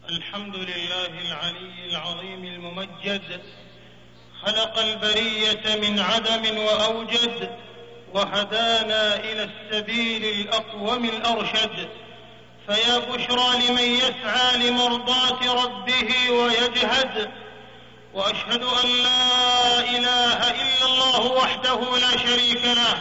الحمد لله العلي العظيم الممجد، خلق البرية من عدم وأوجد، وهدانا إلى السبيل الأقوم الأرشد. فيا بشرى لمن يسعى لمرضاة ربه ويجهد، وأشهد أن لا إله إلا الله وحده لا شريك له،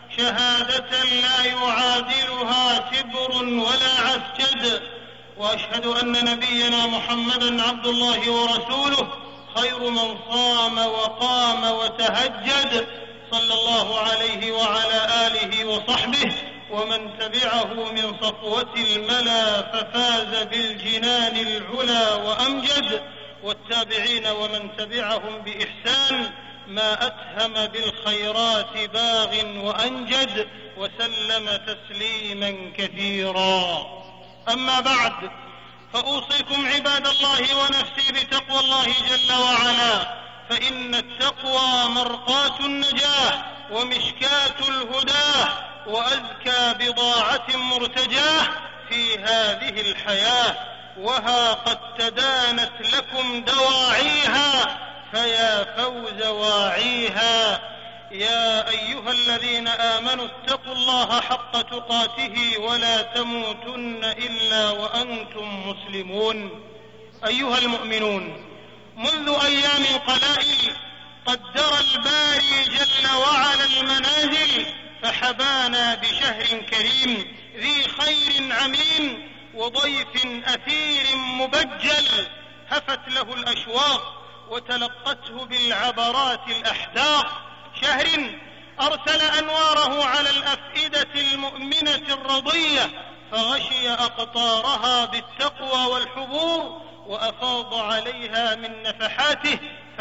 شهادة لا يعادلها سبر ولا عسجد. وأشهد أن نبينا محمدًا عبد الله ورسوله، خير من صام وقام وتهجد، صلى الله عليه وعلى آله وصحبه ومن تبعه من صفوة الملا ففاز بالجنان العلا وأمجد، والتابعين ومن تبعهم بإحسان ما أتهم بالخيرات باغ وأنجد، وسلم تسليما كثيرا. أما بعد، فأوصيكم عباد الله ونفسي بتقوى الله جل وعلا، فإن التقوى مرقاة النجاة ومشكاة الهداه وأزكى بضاعة مرتجاه في هذه الحياة، وها قد تدانت لكم دواعيها فيا فوز واعيها. يا أيها الذين آمنوا اتقوا الله حق تقاته ولا تموتن إلا وأنتم مسلمون. أيها المؤمنون، منذ أيام قلائل قدر الباري جل وعلا المنازل، فحبانا بشهر كريم ذي خير عميم وضيف أثير مبجل، هفت له الأشواق وتلقته بالعبرات الأحداق، شهر أرسل أنواره على الأفئدة المؤمنة الرضية، فغشي أقطارها بالتقوى والحبور، وأفاض عليها من نفحاته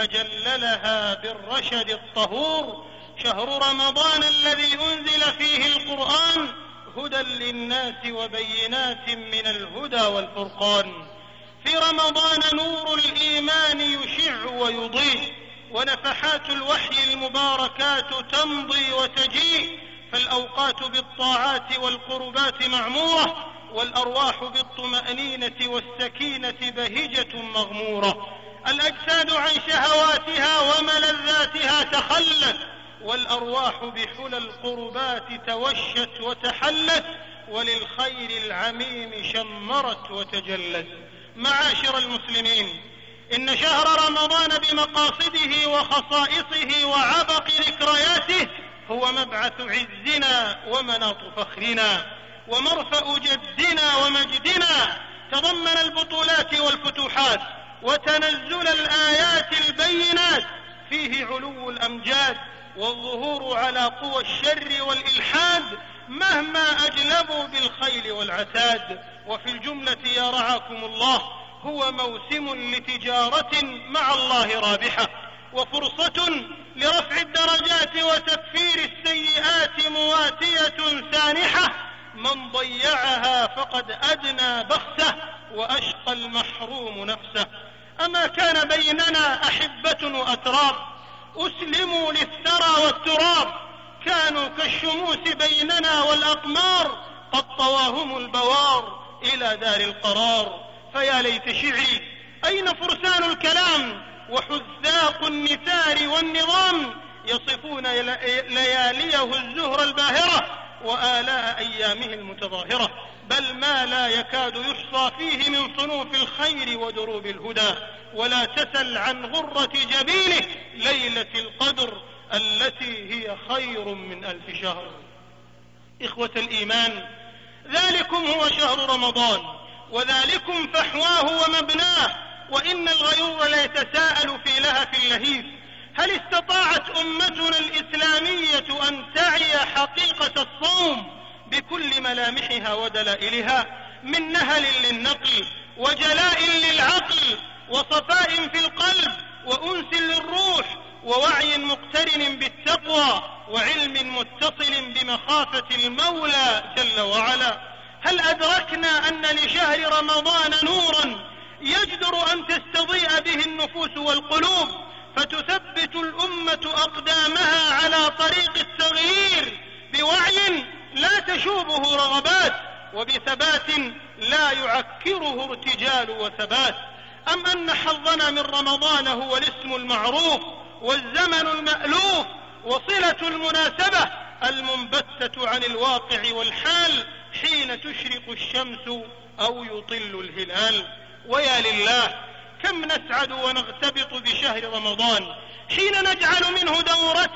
فجللها بالرشد الطهور. شهر رمضان الذي أنزل فيه القرآن هدى للناس وبينات من الهدى والفرقان. في رمضان نور الإيمان يشع ويضيء، ونفحات الوحي المباركات تمضي وتجيء، فالأوقات بالطاعات والقربات معمورة، والأرواح بالطمأنينة والسكينة بهجة مغمورة. الأجساد عن شهواتها وملذاتها تخلت، والأرواح بحلى القربات توشت وتحلت، وللخير العميم شمرت وتجلت. معاشر المسلمين، إن شهر رمضان بمقاصده وخصائصه وعبق ذكرياته هو مبعث عزنا ومناط فخرنا ومرفأ جدنا ومجدنا، تضمن البطولات والفتوحات وتنزل الآيات البينات، فيه علو الأمجاد والظهور على قوى الشر والإلحاد مهما أجلبوا بالخيل والعتاد. وفي الجملة يا رعاكم الله هو موسم لتجارة مع الله رابحة، وفرصة لرفع الدرجات وتكفير السيئات مواتية سانحة، من ضيعها فقد أدنى بخسه وأشقى المحروم نفسه. أما كان بيننا أحبة وأتراب أسلموا للثرى والتراب، كانوا كالشموس بيننا والأقمار، قد طواهم البوار إلى دار القرار. فيا ليت شعري أين فرسان الكلام وحذاق النثار والنظام، يصفون لياليه الزهر الباهرة وآلاء أيامه المتظاهرة، بل ما لا يكاد يحصى فيه من صنوف الخير ودروب الهدى. ولا تسل عن غرة جبينه ليلة القدر التي هي خير من 1000 شهر. إخوة الإيمان، ذلكم هو شهر رمضان، وذلكم فحواه ومبناه. وإن الغيور ليتساءل في لهف اللهيب: هل استطاعت أمتنا الإسلامية أن تعي حقيقة الصوم بكل ملامحها ودلائلها، من نهل للنقل وجلاء للعقل وصفاء في القلب وأنس للروح ووعي مقترن بالتقوى وعلم متصل بمخافة المولى جل وعلا؟ هل أدركنا أن لشهر رمضان نورا يجدر أن تستضيء به النفوس والقلوب، فتثبت الأمة أقدامها على طريق التغيير بوعي لا تشوبه رغبات، وبثبات لا يعكر يعكره ارتجال وثبات، أم أن حظنا من رمضان هو الاسم المعروف والزمن المألوف وصلة المناسبة المنبتة عن الواقع والحال حين تشرق الشمس أو يطل الهلال؟ ويا لله، كم نسعد ونغتبط بشهر رمضان حين نجعل منه دورة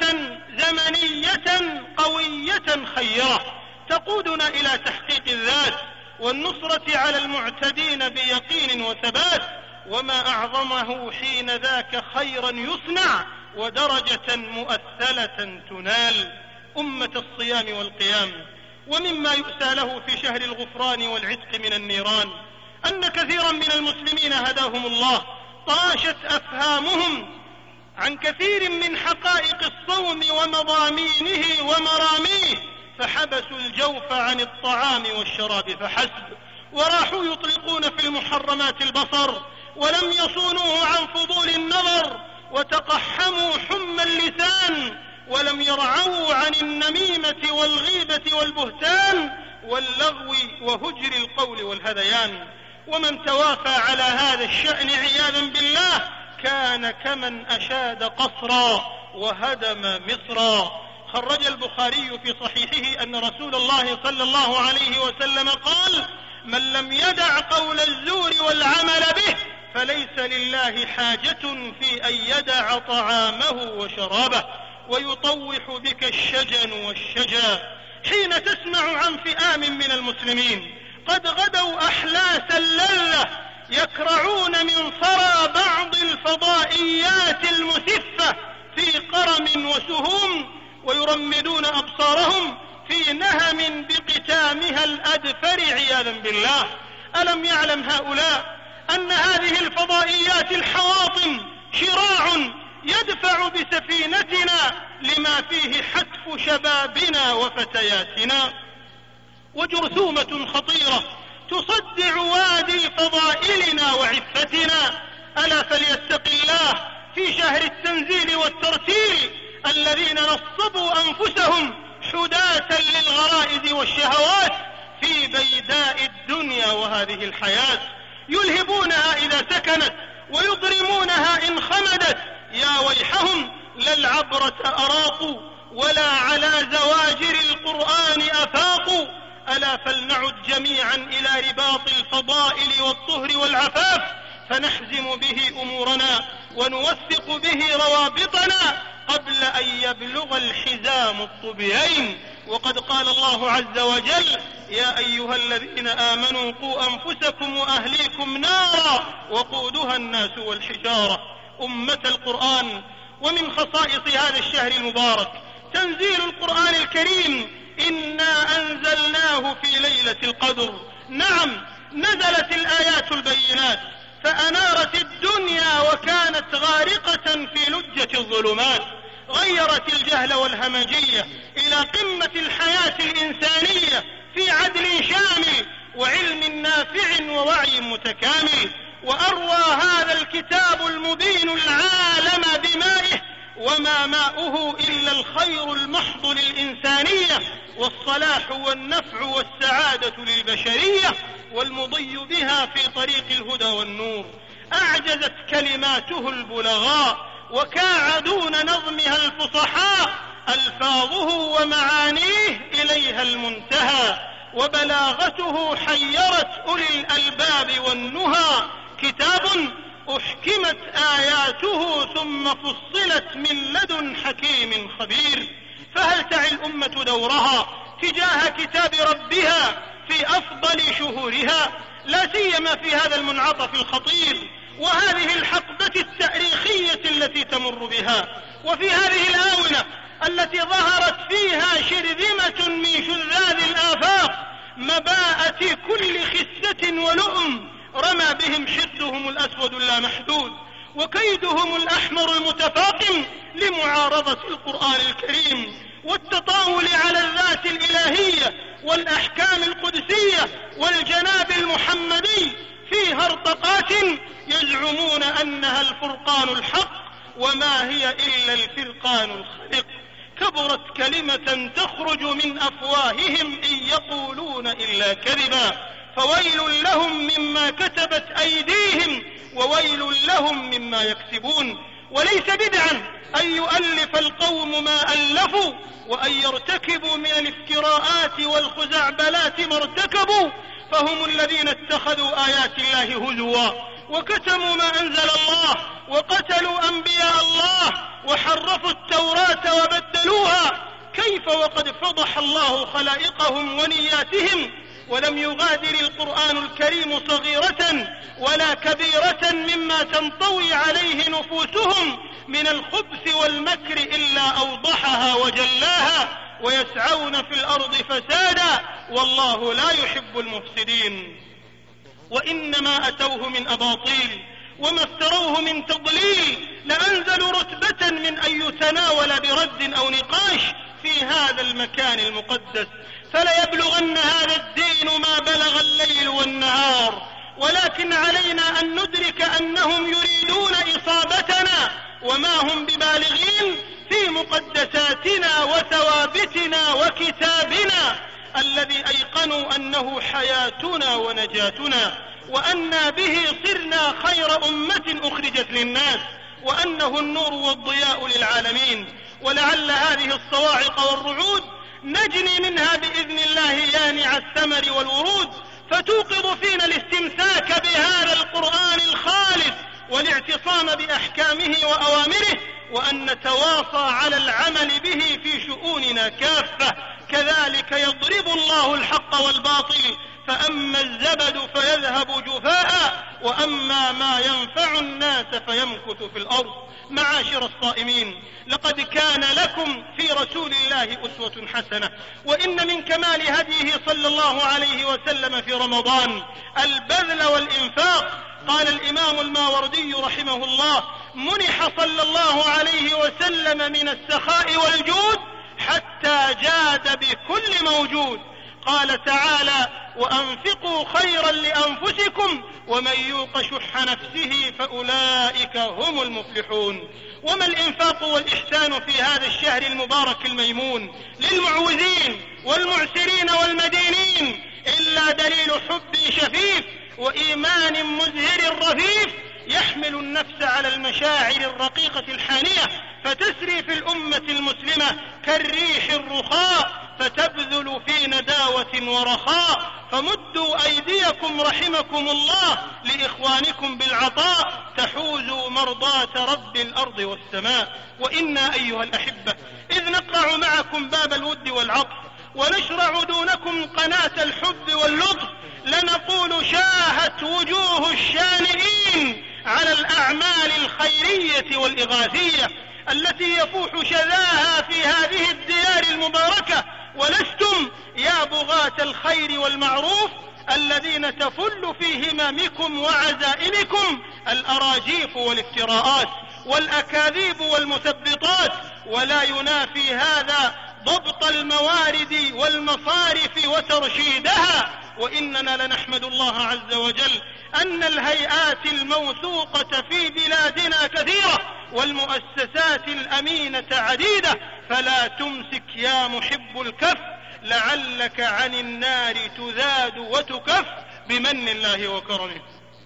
زمنية قوية خيرة تقودنا إلى تحقيق الذات والنصرة على المعتدين بيقين وثبات، وما أعظمه حين ذاك خيرا يصنع ودرجة مؤثلة تنال. أمة الصيام والقيام، ومما يؤسى له في شهر الغفران والعتق من النيران أن كثيرا من المسلمين هداهم الله طاشت أفهامهم عن كثير من حقائق الصوم ومضامينه ومراميه، فحبسوا الجوف عن الطعام والشراب فحسب، وراحوا يطلقون في المحرمات البصر ولم يصونوه عن فضول النظر، وتقحموا حمى اللسان ولم يرعوا عن النميمة والغيبة والبهتان واللغو وهجر القول والهذيان. ومن توافى على هذا الشأن عياذا بالله كان كمن أشاد قصرا وهدم مصرا. خرج البخاري في صحيحه أن رسول الله صلى الله عليه وسلم قال: من لم يدع قول الزور والعمل به فليس لله حاجة في أن يدع طعامه وشرابه. ويطوح بك الشجن والشجا حين تسمع عن فئام من المسلمين قد غدوا أحلاس اللذة يكرعون من صرى بعض الفضائيات المسفة في قرم وسهوم، ويرمدون أبصارهم في نهم بقتامها الأدفر عياذا بالله. ألم يعلم هؤلاء أن هذه الفضائيات الحواطم شراع يدفع بسفينتنا لما فيه حتف شبابنا وفتياتنا، وجرثومة خطيرة تصدع وادي فضائلنا وعفتنا؟ ألا فليتق الله في شهر التنزيل والترتيل الذين نصبوا أنفسهم حداة للغرائز والشهوات في بيداء الدنيا وهذه الحياة، يلهبونها إذا سكنت ويضرمونها إن خمدت. يا ويحهم، لا العبرة أراقوا ولا على زواجر القرآن أفاقوا. ألا فلنعد جميعا إلى رباط الفضائل والطهر والعفاف فنحزم به أمورنا ونوثق به روابطنا قبل أن يبلغ الحزام الطبيين. وقد قال الله عز وجل: يا أيها الذين آمنوا قوا أنفسكم وأهليكم نارا وقودها الناس والحجارة. أمة القرآن، ومن خصائص هذا الشهر المبارك تنزيل القرآن الكريم: إنا أنزلناه في ليلة القدر. نعم، نزلت الآيات البينات فأنارت الدنيا وكانت غارقة في لجة الظلمات، غيرت الجهل والهمجية إلى قمة الحياة الإنسانية في عدل شامل وعلم نافع ووعي متكامل. وأروى هذا الكتاب المبين العالم بمائه، وما ماؤه إلا الخير المحض للإنسانية والصلاح والنفع والسعادة للبشرية والمضي بها في طريق الهدى والنور. أعجزت كلماته البلغاء وكاعدون نظمها الفصحاء ألفاظه ومعانيه إليها المنتهى، وبلاغته حيرت أولي الألباب والنهى. كتاب أحكمت آياته ثم فصلت من لدن حكيم خبير. فهل تعي الأمة دورها تجاه كتاب ربها في أفضل شهورها، لا سيما في هذا المنعطف الخطير وهذه الحقبة التاريخية التي تمر بها، وفي هذه الآونة التي ظهرت فيها شرذمة من شذاذ الآفاق مباءة كل خسة ولؤم رمى بهم حقدهم الأسود اللامحدود وكيدهم الأحمر المتفاقم لمعارضة القرآن الكريم والتطاول على الذات الإلهية والأحكام القدسية والجناب المحمدي في هرطقات يزعمون أنها الفرقان الحق وما هي إلا الفرقان الخلق. كبرت كلمة تخرج من أفواههم إن يقولون إلا كذبا. فويل لهم مما كتبت أيديهم وويل لهم مما يكسبون. وليس بدعا أن يؤلف القوم ما ألفوا وأن يرتكبوا من الافتراءات والخزعبلات ما ارتكبوا، فهم الذين اتخذوا آيات الله هزوا وكتموا ما أنزل الله وقتلوا أنبياء الله وحرفوا التوراة وبدلوها. كيف وقد فضح الله خلائقهم ونياتهم، ولم يغادر القرآن الكريم صغيرة ولا كبيرة مما تنطوي عليه نفوسهم من الخبث والمكر إلا أوضحها وجلاها، ويسعون في الأرض فسادا والله لا يحب المفسدين. وإنما أتوه من أباطيل وما افتروه من تضليل لأنزلوا رتبة من أن يتناول برد أو نقاش في هذا المكان المقدس، فليبلغن هذا الدين ما بلغ الليل والنهار، ولكن علينا أن ندرك أنهم يريدون إصابتنا وما هم ببالغين في مقدساتنا وثوابتنا وكتابنا الذي أيقنوا أنه حياتنا ونجاتنا، وأنا به صرنا خير أمة أخرجت للناس، وأنه النور والضياء للعالمين. ولعل هذه الصواعق والرعود نجني منها بإذن الله يانع الثمر والورود، فتوقظ فينا الاستمساك بهذا القرآن الخالد والاعتصام بأحكامه وأوامره، وأن نتواصى على العمل به في شؤوننا كافة. كذلك يضرب الله الحق والباطل، فأما الزبد فيذهب جفاء وأما ما ينفع الناس فيمكث في الأرض. معاشر الصائمين، لقد كان لكم في رسول الله أسوة حسنة، وإن من كمال هديه صلى الله عليه وسلم في رمضان البذل والإنفاق. قال الإمام الماوردي رحمه الله: منح صلى الله عليه وسلم من السخاء والجود حتى جاد بكل موجود. قال تعالى: وأنفقوا خيرا لأنفسكم ومن يوق شح نفسه فأولئك هم المفلحون. وما الإنفاق والإحسان في هذا الشهر المبارك الميمون للمعوزين والمعسرين والمدينين إلا دليل حب شفيف وإيمان مزهر رفيف يحمل النفس على المشاعر الرقيقة الحانية، فتسري في الأمة المسلمة كالريح الرخاء، فتبذل في نداوة ورخاء. فمدوا أيديكم رحمكم الله لإخوانكم بالعطاء تحوزوا مرضاة رب الأرض والسماء. وإنا أيها الأحبة إذ نقرع معكم باب الود والعطف ونشرع دونكم قناة الحب واللطف لنقول: شاهت وجوه الشانئين على الأعمال الخيرية والإغاثية التي يفوح شذاها في هذه الديار المباركة، ولستم يا بغاة الخير والمعروف الذين تفل في هممكم وعزائمكم الأراجيف والافتراءات والأكاذيب والمثبطات، ولا ينافي هذا ضبط الموارد والمصارف وترشيدها. وإننا لنحمد الله عز وجل أن الهيئات الموثوقة في بلادنا كثيرة والمؤسسات الأمينة عديدة، فلا تمسك يا محب الكف لعلك عن النار تذاد وتكف بمن الله وكرمه.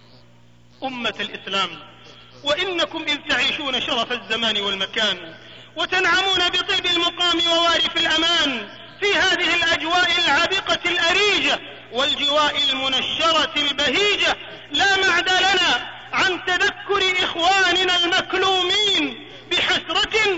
أمة الإسلام، وإنكم إذ تعيشون شرف الزمان والمكان وتنعمون بطيب المقام ووارف الأمان في هذه الأجواء العبقة الأريجة والجواء المنشرة البهيجة، لا معد لنا عن تذكر إخواننا المكلومين بحسرة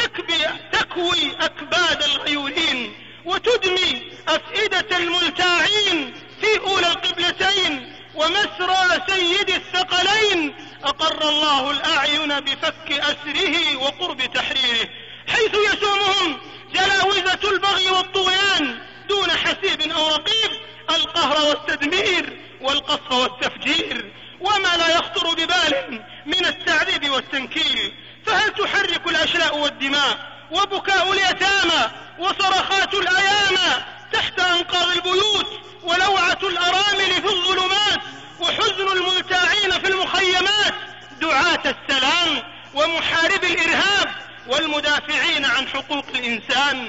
تكوي أكباد الغيولين وتدمي أفئدة الملتاعين في أولى القبلتين ومسرى سيد الثقلين. أقر الله الأعين بفك أسره وقرب تحريره، حيث يسومهم جلاوزة البغي والطغيان دون حسيب أو رقيب، القهر والتدمير والقصف والتفجير، وما لا يخطر ببال من التعذيب والتنكيل. فهل تحرك الأشلاء والدماء وبكاء اليتامى وصرخات الأيامى تحت أنقاض البيوت ولوعة الأرامل في الظلمات وحزن الملتاعين في المخيمات دعاة السلام ومحاربي الإرهاب والمدافعين عن حقوق الإنسان؟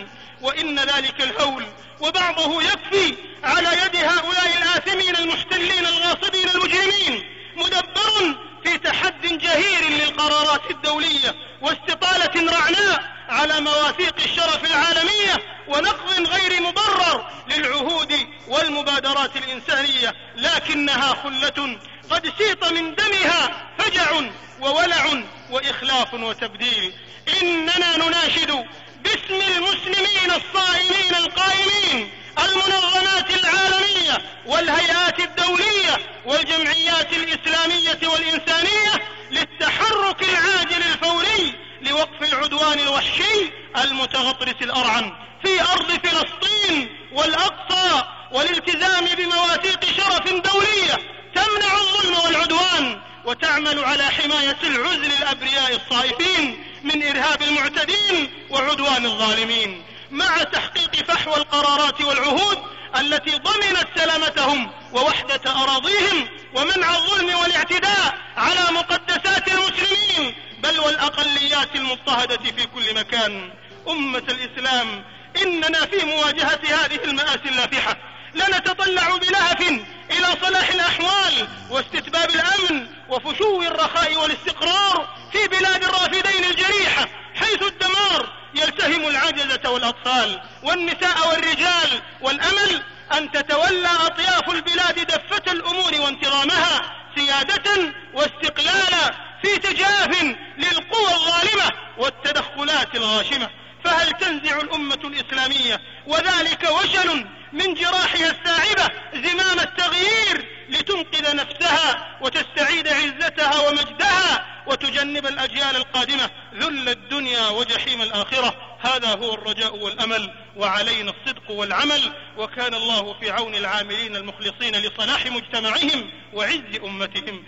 وإن ذلك الهول وبعضه يكفي على يد هؤلاء الآثمين المحتلين الغاصبين المجرمين مدبر في تحد جهير للقرارات الدولية واستطالة رعناء على مواثيق الشرف العالمية ونقض غير مبرر للعهود والمبادرات الإنسانية، لكنها خلة قد سيط من دمها فجع وولع وإخلاف وتبديل. إننا نناشد باسم المسلمين الصائمين القائمين، المنظمات العالمية والهيئات الدولية والجمعيات الإسلامية والإنسانية للتحرك العاجل الفوري لوقف العدوان الوحشي المتغطرس الأرعن في أرض فلسطين والأقصى، والالتزام بمواثيق شرف دولية تمنع الظلم والعدوان وتعمل على حماية العزل الأبرياء الصائفين من إرهاب المعتدين وعدوان الظالمين، مع تحقيق فحوى القرارات والعهود التي ضمنت سلامتهم ووحدة أراضيهم ومنع الظلم والاعتداء على مقدسات المسلمين بل والأقليات المضطهدة في كل مكان. أمة الإسلام، إننا في مواجهة هذه المآسي اللافحة لنتطلع بلهف إلى صلاح الأحوال واستتباب الأمن وفشو الرخاء والاستقرار في بلاد الرافدين الجريحة، حيث الدمار يلتهم العجزة والأطفال والنساء والرجال، والأمل أن تتولى أطياف البلاد دفة الأمور وانتظامها سيادة واستقلالا في تجاف للقوى الظالمة والتدخلات الغاشمة. فهل تنزع الأمة الإسلامية وذلك وشل من جراحها الثاعبة زمام التغيير لتنقذ نفسها وتستعيد عزتها ومجدها وتجنب الأجيال القادمة ذل الدنيا وجحيم الآخرة؟ هذا هو الرجاء والأمل، وعلينا الصدق والعمل، وكان الله في عون العاملين المخلصين لصلاح مجتمعهم وعز أمتهم.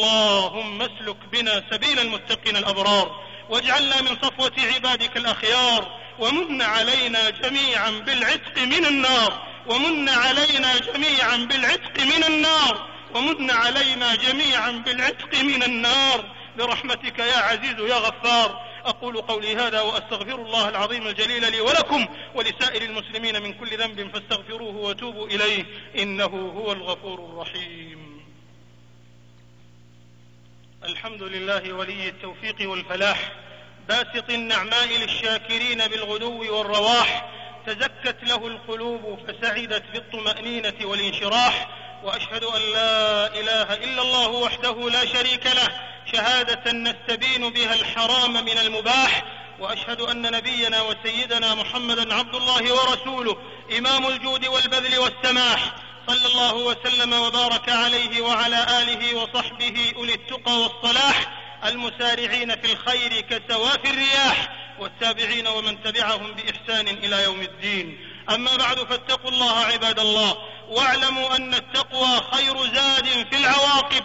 اللهم اسلك بنا سبيل المتقين الأبرار، واجعلنا من صفوة عبادك الأخيار، ومن علينا جميعا بالعتق من النار، ومن علينا جميعا بالعتق من النار، ومن علينا جميعا بالعتق من النار برحمتك يا عزيز يا غفار. أقول قولي هذا وأستغفر الله العظيم الجليل لي ولكم ولسائر المسلمين من كل ذنب فاستغفروه وتوبوا إليه إنه هو الغفور الرحيم. الحمد لله ولي التوفيق والفلاح، باسط النعماء للشاكرين بالغدو والرواح، تزكت له القلوب فسعدت بالطمأنينة والانشراح، وأشهد أن لا إله إلا الله وحده لا شريك له شهادة نستبين بها الحرام من المباح، وأشهد أن نبينا وسيدنا محمدا عبد الله ورسوله إمام الجود والبذل والسماح، صلى الله وسلم وبارك عليه وعلى آله وصحبه أولي التقى والصلاح المسارعين في الخير كسواف الرياح، والتابعين ومن تبعهم بإحسان إلى يوم الدين. أما بعد، فاتقوا الله عباد الله، واعلموا أن التقوى خير زاد في العواقب،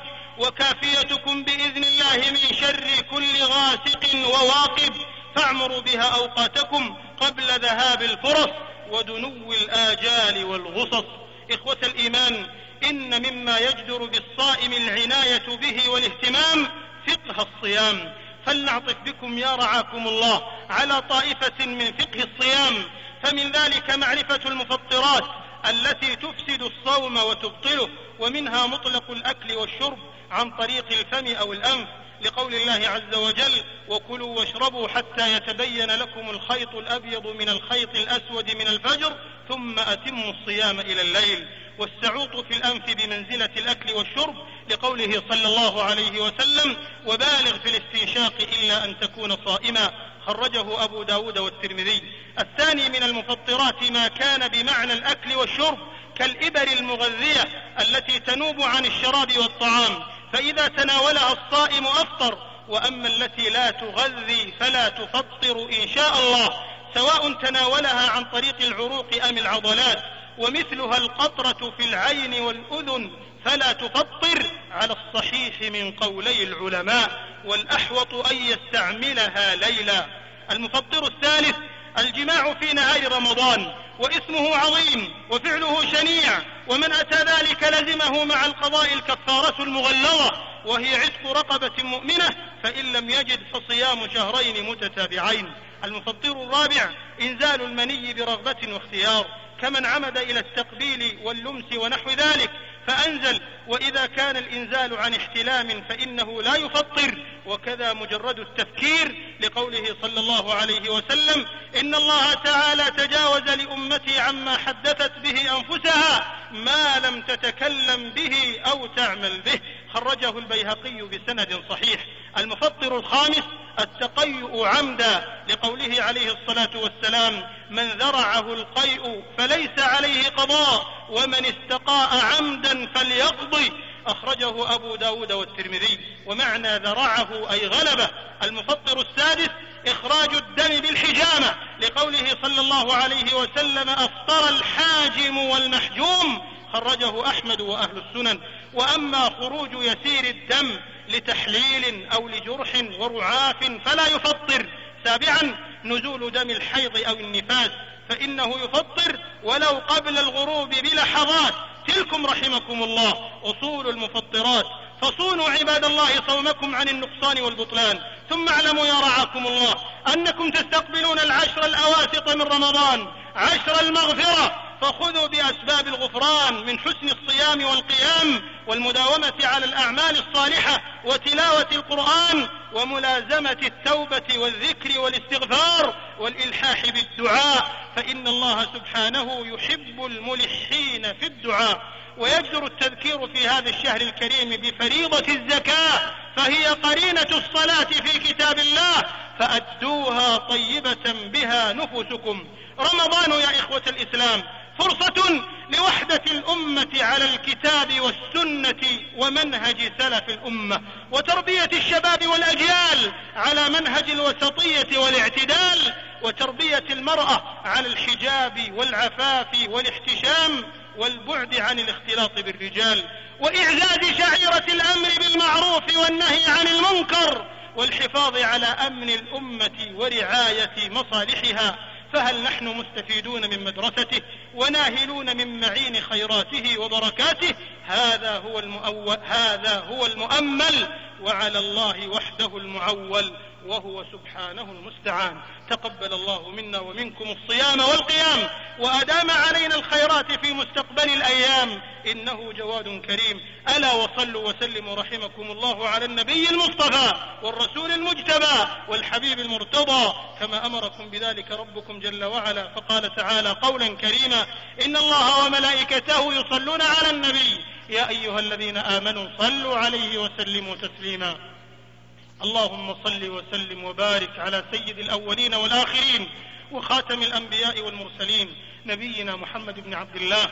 وكافيتكم بإذن الله من شر كل غاسق وواقب، فاعمروا بها أوقاتكم قبل ذهاب الفرص ودنو الآجال والغصص. إخوة الإيمان، إن مما يجدر بالصائم العناية به والاهتمام فقه الصيام، فلنعطف بكم يا رعاكم الله على طائفة من فقه الصيام، فمن ذلك معرفة المفطرات التي تفسد الصوم وتبطله، ومنها مطلق الأكل والشرب عن طريق الفم أو الأنف، لقول الله عز وجل: وكلوا واشربوا حتى يتبين لكم الخيط الأبيض من الخيط الأسود من الفجر ثم أتموا الصيام إلى الليل. والسعوط في الأنف بمنزلة الأكل والشرب، لقوله صلى الله عليه وسلم: وبالغ في الاستنشاق إلا أن تكون صائما، خرجه أبو داود والترمذي. الثاني من المفطرات ما كان بمعنى الأكل والشرب كالإبر المغذية التي تنوب عن الشراب والطعام، فإذا تناولها الصائم أفطر، وأما التي لا تغذي فلا تفطر إن شاء الله، سواء تناولها عن طريق العروق أم العضلات، ومثلها القطرة في العين والأذن فلا تفطر على الصحيح من قولي العلماء، والأحوط أن يستعملها ليلا. المفطر الثالث الجماع في نهار رمضان، واسمه عظيم وفعله شنيع، ومن أتى ذلك لزمه مع القضاء الكفارة المغلظة، وهي عتق رقبة مؤمنة، فإن لم يجد فصيام شهرين متتابعين. المفطر الرابع إنزال المني برغبة واختيار، كمن عمد إلى التقبيل واللمس ونحو ذلك فأنزل، وإذا كان الإنزال عن احتلام فإنه لا يفطر، وكذا مجرد التفكير، لقوله صلى الله عليه وسلم: إن الله تعالى تجاوز لأمتي عما حدثت به أنفسها ما لم تتكلم به أو تعمل به، خرجه البيهقي بسند صحيح. المفطر الخامس التقيؤ عمدا، لقوله عليه الصلاة والسلام: من ذرعه القيء فليس عليه قضاء، ومن استقاء عمدا فليقضي، أخرجه أبو داود والترمذي. ومعنى ذرعه أي غلبه. المفطر السادس إخراج الدم بالحجامة، لقوله صلى الله عليه وسلم: أفطر الحاجم والمحجوم، خرجه أحمد وأهل السنن. وأما خروج يسير الدم لتحليل أو لجرح ورعاف فلا يفطر. سابعا نزول دم الحيض أو النفاس، فإنه يفطر ولو قبل الغروب بلحظات. تلكم رحمكم الله أصول المفطرات، فصونوا عباد الله صومكم عن النقصان والبطلان. ثم اعلموا يا رعاكم الله أنكم تستقبلون العشر الأواسط من رمضان، عشر المغفرة، فخذوا بأسباب الغفران من حسن الصيام والقيام والمداومة على الأعمال الصالحة وتلاوة القرآن وملازمة التوبة والذكر والاستغفار والإلحاح بالدعاء، فإن الله سبحانه يحب الملحين في الدعاء. ويجدر التذكير في هذا الشهر الكريم بفريضة الزكاة، فهي قرينة الصلاة في كتاب الله، فأدوها طيبة بها نفوسكم. رمضان يا إخوة الإسلام فرصة لوحدة الأمة على الكتاب والسنة ومنهج سلف الأمة، وتربية الشباب والأجيال على منهج الوسطية والاعتدال، وتربية المرأة على الحجاب والعفاف والاحتشام والبعد عن الاختلاط بالرجال، وإعزاز شعيرة الأمر بالمعروف والنهي عن المنكر، والحفاظ على أمن الأمة ورعاية مصالحها. فهل نحن مستفيدون من مدرسته وناهلون من معين خيراته وبركاته؟ هذا هو المؤمل، وعلى الله وحده المعول، وهو سبحانه المستعان. تقبل الله منا ومنكم الصيام والقيام، وأدام علينا الخيرات في مستقبل الأيام، إنه جواد كريم. ألا وصلوا وسلموا رحمكم الله على النبي المصطفى والرسول المجتبى والحبيب المرتضى، كما أمركم بذلك ربكم جل وعلا، فقال تعالى قولا كريما: إن الله وملائكته يصلون على النبي يا أيها الذين آمنوا صلوا عليه وسلموا تسليما. اللهم صل وسلم وبارك على سيد الأولين والآخرين وخاتم الأنبياء والمرسلين، نبينا محمد بن عبد الله،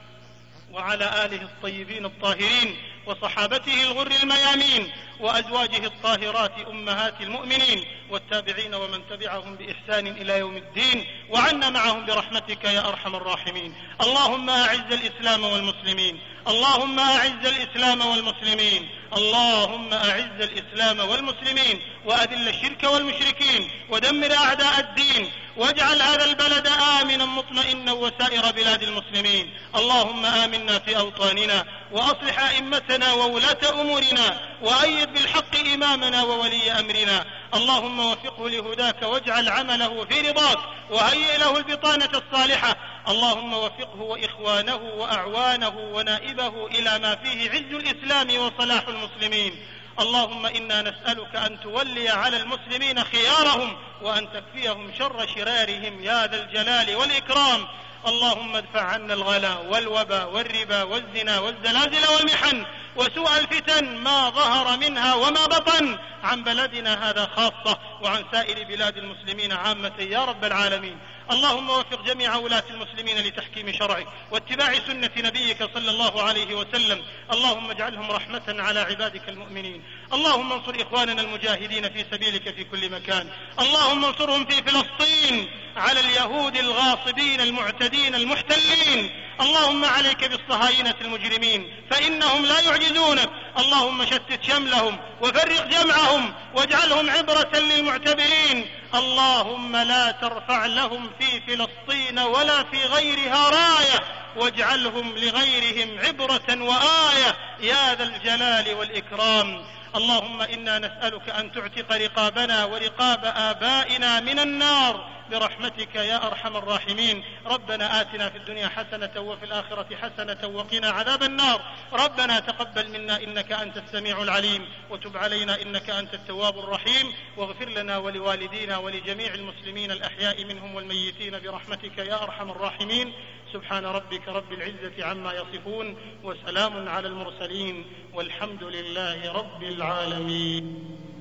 وعلى آله الطيبين الطاهرين وصحابته الغر الميامين وأزواجه الطاهرات أمهات المؤمنين، والتابعين ومن تبعهم بإحسان إلى يوم الدين، وعنا معهم برحمتك يا أرحم الراحمين. اللهم أعز الإسلام والمسلمين، اللهم أعز الإسلام والمسلمين، اللهم أعز الإسلام والمسلمين، وأذل الشرك والمشركين، ودمر أعداء الدين، واجعل هذا البلد آمنا مطمئنا وسائر بلاد المسلمين. اللهم آمنا في أوطاننا، وأصلح أئمتنا وولاة أمورنا، وأيد بالحق إمامنا وولي أمرنا. اللهم وفقه لهداك، واجعل عمله في رضاك، وهيئ له البطانة الصالحة. اللهم وفقه وإخوانه وأعوانه ونائبه إلى ما فيه عز الإسلام وصلاح المسلمين. اللهم إنا نسألك أن تولي على المسلمين خيارهم، وأن تكفيهم شر شرارهم يا ذا الجلال والإكرام. اللهم ادفع عنا الغلا والوبا والربا والزنا والزلازل والمحن وسوء الفتن ما ظهر منها وما بطن عن بلدنا هذا خاصة، وعن سائر بلاد المسلمين عامة يا رب العالمين. اللهم وفق جميع ولاة المسلمين لتحكيم شرعك واتباع سنة نبيك صلى الله عليه وسلم. اللهم اجعلهم رحمة على عبادك المؤمنين. اللهم انصر إخواننا المجاهدين في سبيلك في كل مكان. اللهم انصرهم في فلسطين على اليهود الغاصبين المعتدين المحتلين. اللهم عليك بالصهاينة المجرمين فإنهم لا يعجزونك. اللهم شتت شملهم وفرق جمعهم واجعلهم عبرة للمعتبرين. اللهم لا ترفع لهم في فلسطين ولا في غيرها راية واجعلهم لغيرهم عبرة وآية يا ذا الجلال والإكرام. اللهم إنا نسألك أن تعتق رقابنا ورقاب آبائنا من النار برحمتك يا أرحم الراحمين. ربنا آتنا في الدنيا حسنة وفي الآخرة حسنة وقنا عذاب النار. ربنا تقبل منا إنك أنت السميع العليم، وتب علينا إنك أنت التواب الرحيم، واغفر لنا ولوالدينا ولجميع المسلمين الأحياء منهم والميتين برحمتك يا أرحم الراحمين. سبحان ربك رب العزة عما يصفون، وسلام على المرسلين، والحمد لله رب العالمين.